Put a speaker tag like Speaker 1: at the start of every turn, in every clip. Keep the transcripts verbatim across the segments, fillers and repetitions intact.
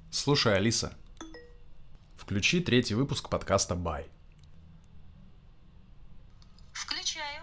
Speaker 1: Слушай, Алиса, включи третий выпуск подкаста «Бай».
Speaker 2: Включаю.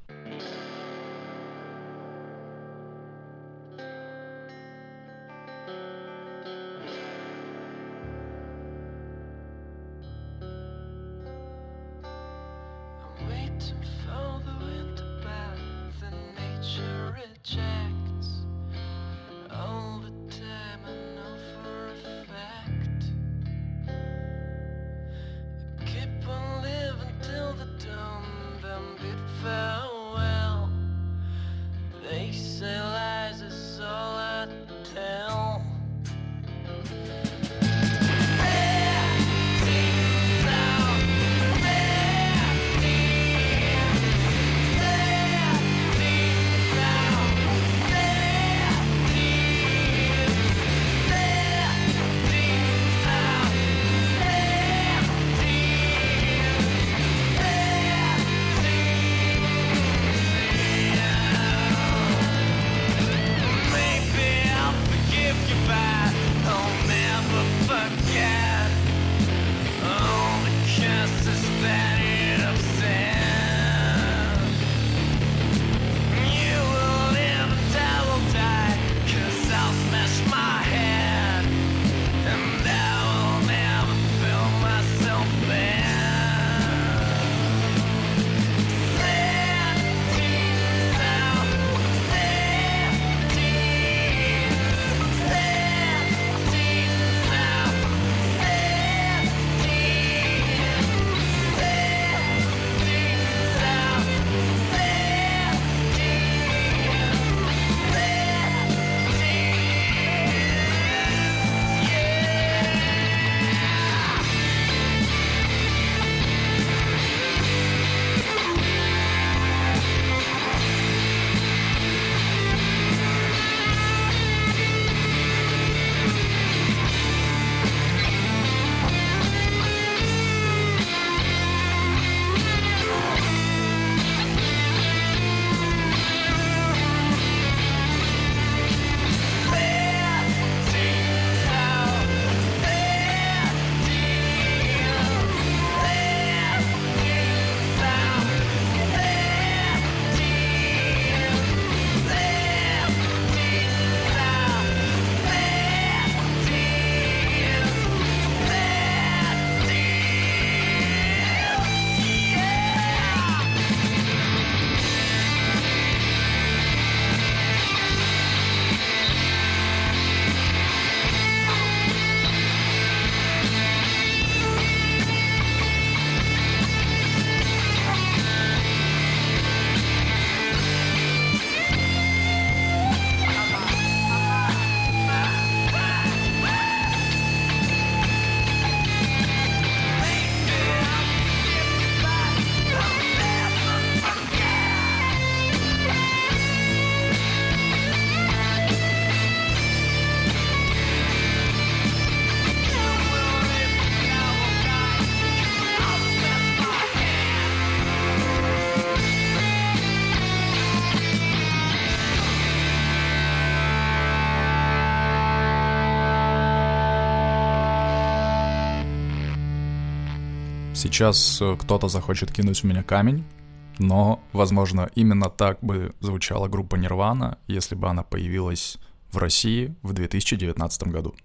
Speaker 1: Сейчас кто-то захочет кинуть в меня камень, но, возможно, именно так бы звучала группа Nirvana, если бы она появилась в России в две тысячи девятнадцатом году.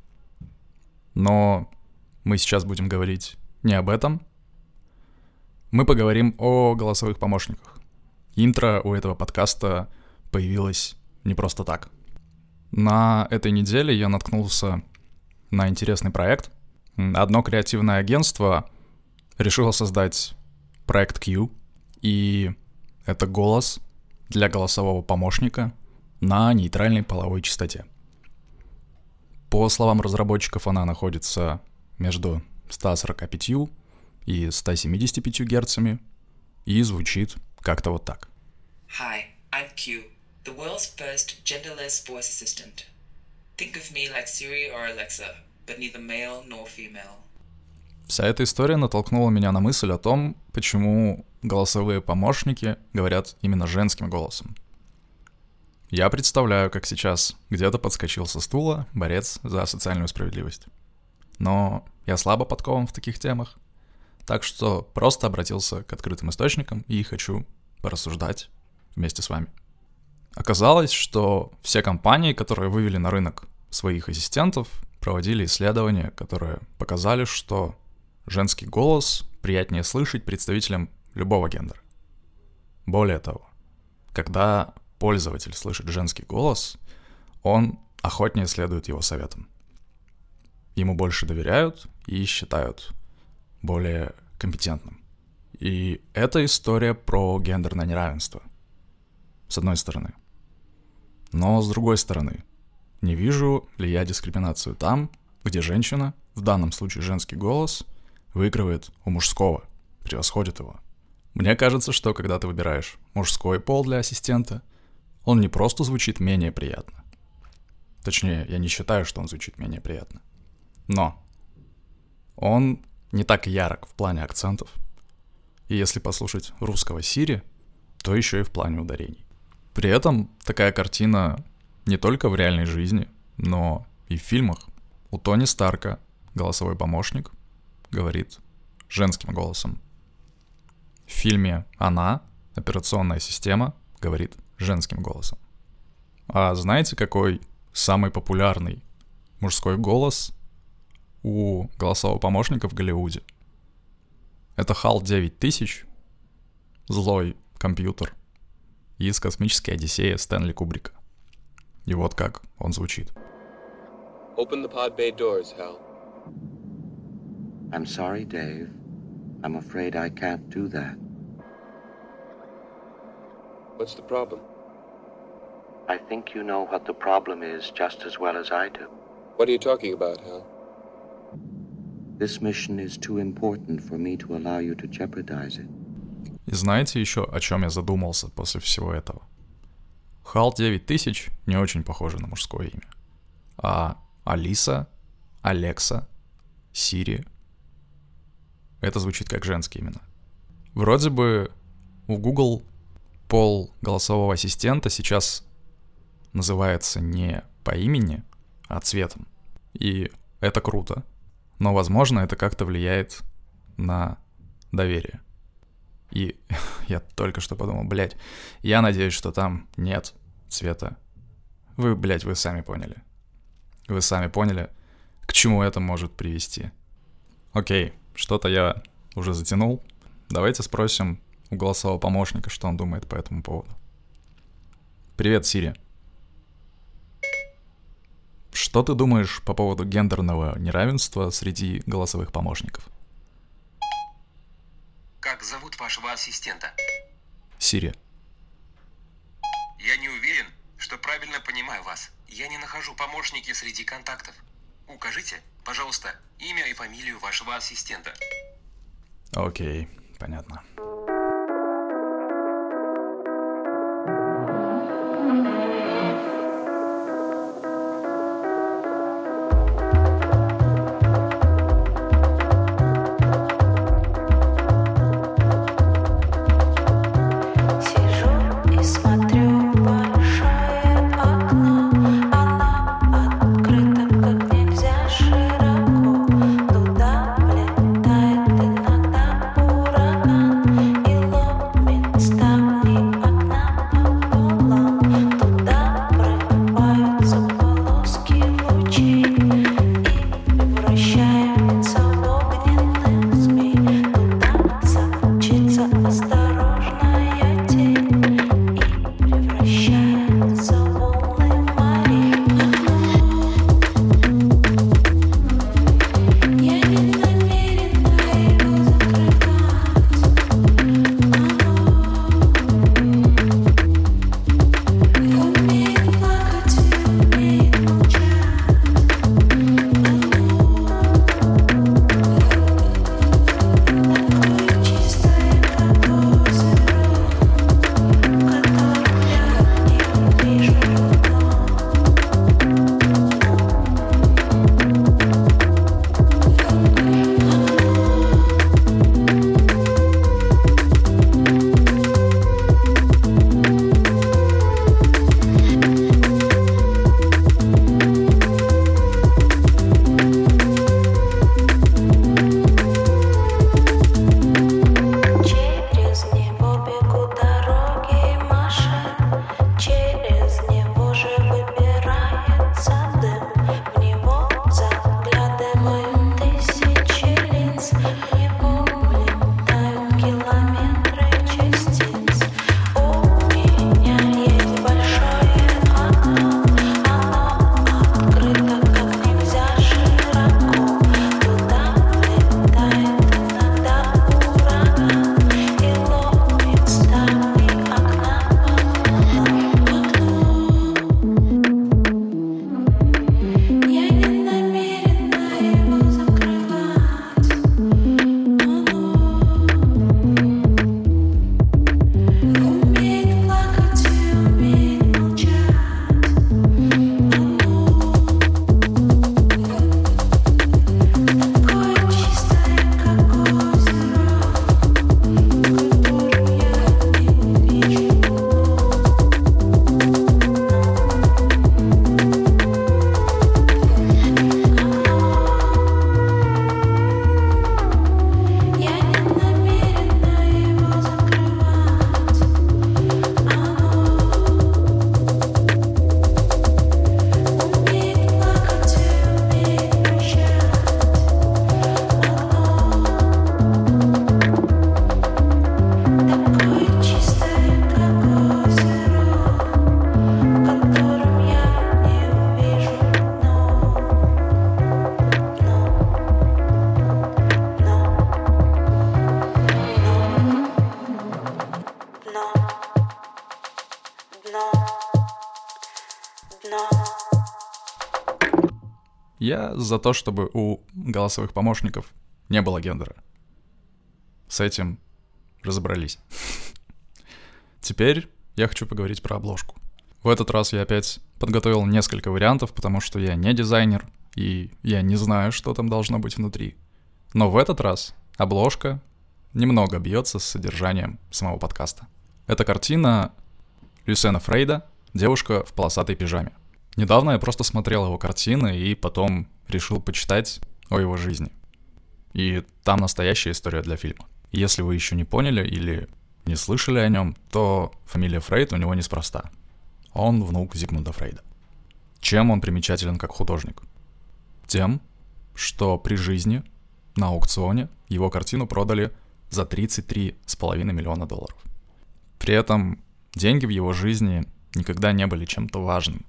Speaker 1: Но мы сейчас будем говорить не об этом. Мы поговорим о голосовых помощниках. Интро у этого подкаста появилось не просто так. На этой неделе я наткнулся на интересный проект. Одно креативное агентство решило создать проект Q, и это голос для голосового помощника на нейтральной половой частоте. По словам разработчиков, она находится между ста сорока пятью и ста семидесятью пятью герцами и звучит как-то вот так.
Speaker 2: Hi, I'm Q, the world's first genderless voice assistant. Think of me like Siri or Alexa, but neither male nor female.
Speaker 1: Вся эта история натолкнула меня на мысль о том, почему голосовые помощники говорят именно женским голосом. Я представляю, как сейчас где-то подскочил со стула борец за социальную справедливость. Но я слабо подкован в таких темах, так что просто обратился к открытым источникам и хочу порассуждать вместе с вами. Оказалось, что все компании, которые вывели на рынок своих ассистентов, проводили исследования, которые показали, что женский голос приятнее слышать представителям любого гендера. Более того, когда пользователь слышит женский голос, он охотнее следует его советам. Ему больше доверяют и считают более компетентным. И это история про гендерное неравенство, с одной стороны. Но с другой стороны, не вижу ли я дискриминацию там, где женщина, в данном случае женский голос, выигрывает у мужского, превосходит его. Мне кажется, что когда ты выбираешь мужской пол для ассистента, он не просто звучит менее приятно. Точнее, я не считаю, что он звучит менее приятно. Но он не так ярок в плане акцентов. И если послушать русского Сири, то еще и в плане ударений. При этом такая картина не только в реальной жизни, но и в фильмах. У Тони Старка голосовой помощник говорит женским голосом. В фильме «Она» операционная система говорит женским голосом. А знаете, какой самый популярный мужской голос у голосового помощника в Голливуде? Это Хал девять тысяч, злой компьютер из «Космической Одиссеи» Стэнли Кубрика. И вот как он звучит.
Speaker 3: Open the pod bay doors, Hal.
Speaker 4: I'm sorry, Dave. I'm afraid I can't do that.
Speaker 3: What's the problem?
Speaker 4: I think you know what the problem is just as well as I do.
Speaker 3: What are you talking about, Hal?
Speaker 4: This mission is too important for me to allow you to jeopardize it.
Speaker 1: И знаете еще, о чем я задумался после всего этого? Хал девять тысяч не очень похоже на мужское имя. А Алиса, Алекса, Сири — это звучит как женские имена. Вроде бы у Google пол голосового ассистента сейчас называется не по имени, а цветом. И это круто. Но, возможно, это как-то влияет на доверие. И я только что подумал, блядь, я надеюсь, что там нет цвета. Вы, блядь, вы сами поняли. Вы сами поняли, к чему это может привести. Окей, что-то я уже затянул. Давайте спросим у голосового помощника, что он думает по этому поводу. Привет, Сири. Что ты думаешь по поводу гендерного неравенства среди голосовых помощников?
Speaker 5: Как зовут вашего ассистента?
Speaker 1: Сири.
Speaker 5: Я не уверен, что правильно понимаю вас. Я не нахожу помощники среди контактов. Укажите, пожалуйста, имя и фамилию вашего ассистента.
Speaker 1: Окей, понятно. Я за то, чтобы у голосовых помощников не было гендера. С этим разобрались. Теперь я хочу поговорить про обложку. В этот раз я опять подготовил несколько вариантов, потому что я не дизайнер, и я не знаю, что там должно быть внутри. Но в этот раз обложка немного бьется с содержанием самого подкаста. Это картина Люсена Фрейда «Девушка в полосатой пижаме». Недавно я просто смотрел его картины и потом решил почитать о его жизни. И там настоящая история для фильма. Если вы еще не поняли или не слышали о нем, то фамилия Фрейд у него неспроста. Он внук Зигмунда Фрейда. Чем он примечателен как художник? Тем, что при жизни на аукционе его картину продали за тридцать три с половиной миллиона долларов. При этом деньги в его жизни никогда не были чем-то важным.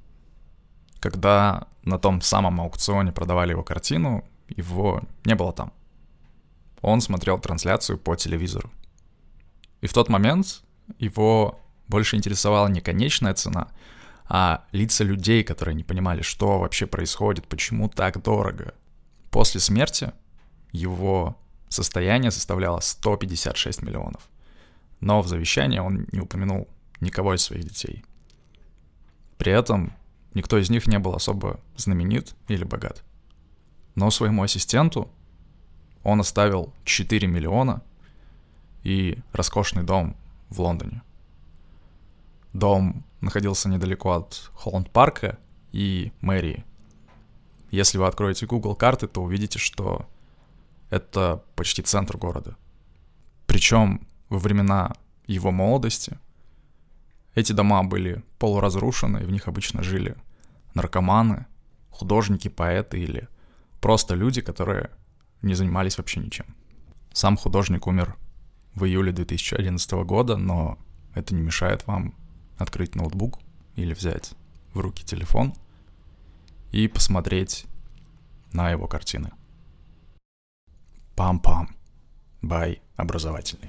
Speaker 1: Когда на том самом аукционе продавали его картину, его не было там. Он смотрел трансляцию по телевизору. И в тот момент его больше интересовала не конечная цена, а лица людей, которые не понимали, что вообще происходит, почему так дорого. После смерти его состояние составляло сто пятьдесят шесть миллионов. Но в завещании он не упомянул никого из своих детей. При этом никто из них не был особо знаменит или богат. Но своему ассистенту он оставил четыре миллиона и роскошный дом в Лондоне. Дом находился недалеко от Холланд-парка и мэрии. Если вы откроете Google карты, то увидите, что это почти центр города. Причем во времена его молодости эти дома были полуразрушены, и в них обычно жили наркоманы, художники, поэты или просто люди, которые не занимались вообще ничем. Сам художник умер в июле две тысячи одиннадцатого года, но это не мешает вам открыть ноутбук или взять в руки телефон и посмотреть на его картины. Пам-пам. Бай образовательный.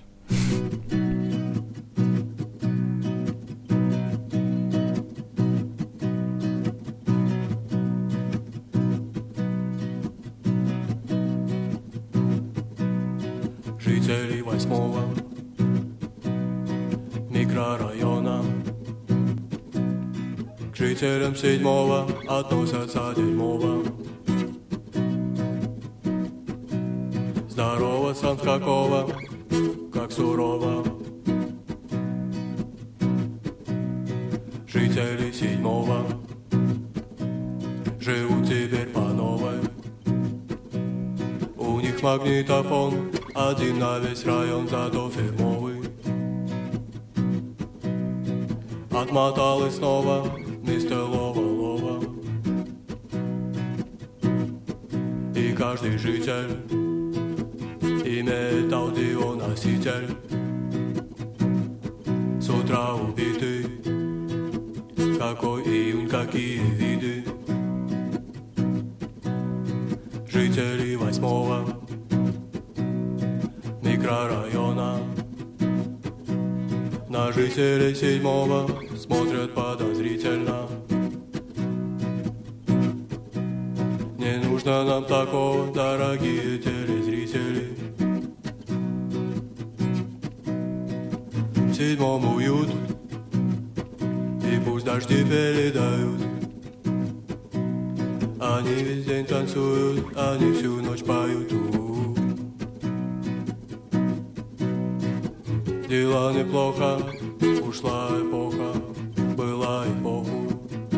Speaker 6: Жители восьмого микрорайона к жителям седьмого относятся дерьмово. Здороваться с какого, как сурово. Жители седьмого живут теперь по новой. У них магнитофон один на весь район, зато фирмовый. Отмотал и снова мистер Лова-Лова. И каждый житель имеет аудионоситель. С утра убитый, какой июнь, какие виды. Жители восьмого микрорайона на жителей седьмого смотрят подозрительно. Не нужно нам такого, дорогие телезрители. В седьмом уют, и пусть дожди передают. Они весь день танцуют, они всю ночь поют. У-у-у. Дела неплохо, ушла эпоха, была эпоху.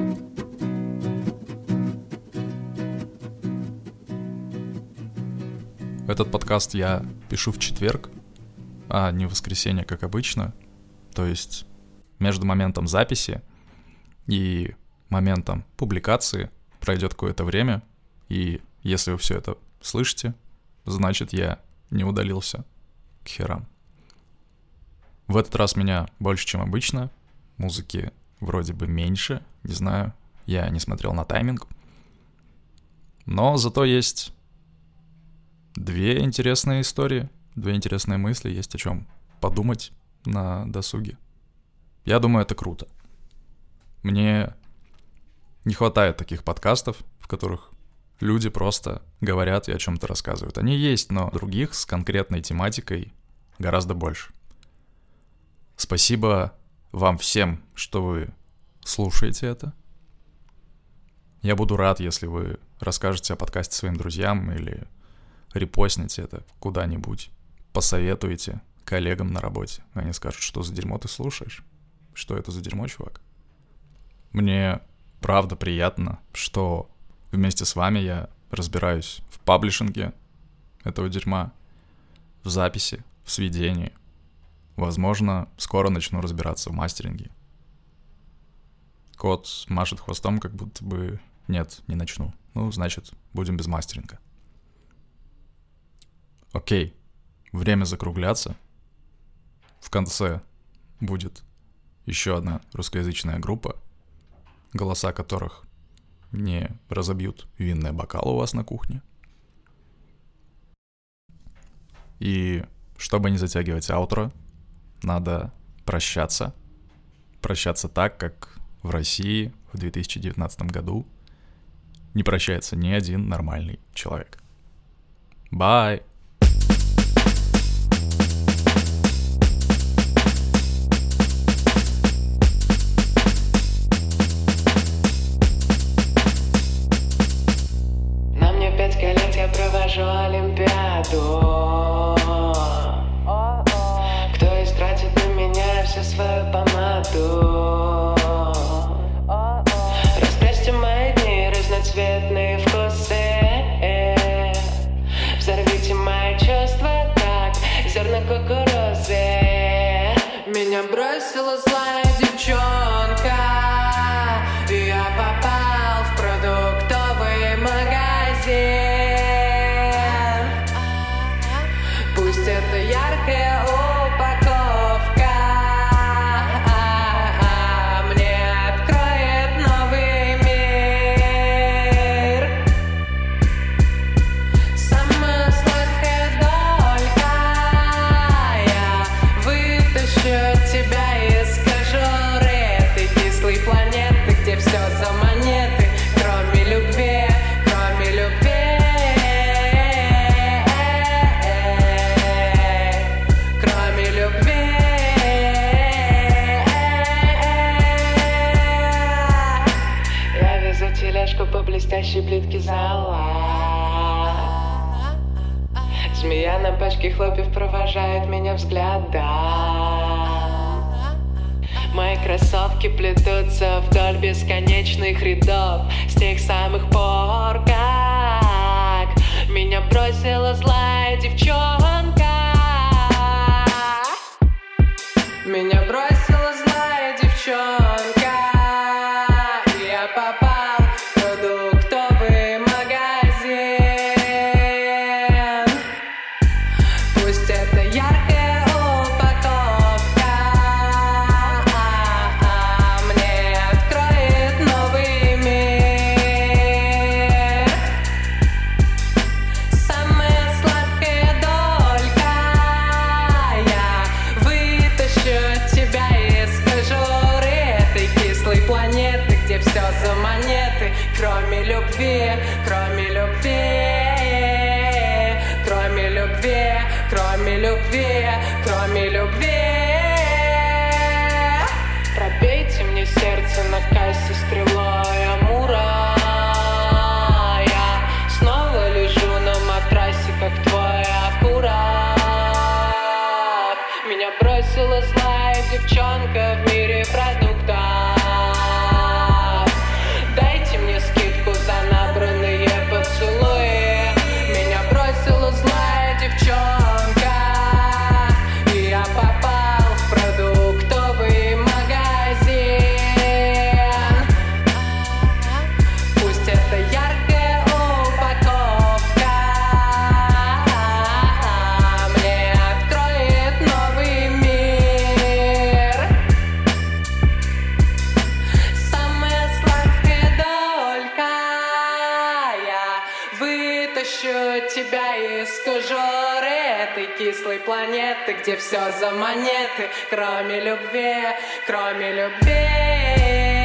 Speaker 1: Этот подкаст я пишу в четверг, а не в воскресенье, как обычно. То есть между моментом записи и моментом публикации пройдет какое-то время, и если вы все это слышите, значит, я не удалился к херам. В этот раз меня больше, чем обычно. Музыки вроде бы меньше, не знаю, я не смотрел на тайминг. Но зато есть две интересные истории, две интересные мысли, есть о чем подумать на досуге. Я думаю, это круто. Мне не хватает таких подкастов, в которых люди просто говорят и о чем-то рассказывают. Они есть, но других с конкретной тематикой гораздо больше. Спасибо вам всем, что вы слушаете это. Я буду рад, если вы расскажете о подкасте своим друзьям или репостните это куда-нибудь, посоветуете коллегам на работе. Они скажут, что за дерьмо ты слушаешь? Что это за дерьмо, чувак? Мне правда приятно, что вместе с вами я разбираюсь в паблишинге этого дерьма, в записи, в сведении. Возможно, скоро начну разбираться в мастеринге. Кот машет хвостом, как будто бы... Нет, не начну. Ну, значит, будем без мастеринга. Окей, время закругляться. В конце будет еще одна русскоязычная группа, голоса которых не разобьют винные бокалы у вас на кухне. И чтобы не затягивать аутро, надо прощаться. Прощаться так, как в России в две тысячи девятнадцатом году не прощается ни один нормальный человек. Bye!
Speaker 2: На мне пять колец, я провожу Олимпиаду. Кто истратит на меня всю свою помаду? Раскрасьте мои дни, разноцветные вкусы. Взорвите мои чувства, как зерна кукурузы. Меня бросила злая девчонка, и я попал в продуктовый магазин. Пусть это яркая упаковка мне откроет новый мир. Самая сладкая долька, я вытащу тебя из кожуры этой кислой планеты, где все за монеты, кроме любви, кроме любви, кроме любви. Я везу тележку по блестящей плитке зала. Змея на пачке хлопьев провожает меня взглядом. Мои кроссовки плетутся вдоль бесконечных рядов с тех самых пор, как меня бросила злая девчонка. Меня бросила злая девчонка, и я попал в продуктовый магазин. Пусть это яркая упаковка мне откроет новый мир. Самая сладкая долька, я вытащу тебя из кожуры этой кислой планеты, где все за монеты, кроме любви, кроме любви, кроме любви, кроме любви, кроме любви. Пробейте мне сердце на кассе стрелой Амура. Я снова лежу на матрасе, как твой окурок. Меня бросила злая девчонка в мире продуктов. Дайте мне скидку за набранные поцелуи. Меня бросила злая девчонка, и я попал в продуктовый магазин. Пусть это яркая упаковка мне откроет новый мир. Самая сладкая долька, я вытащу тебя из кожуры этой кислой планеты, где все за монеты, кроме любви, кроме любви.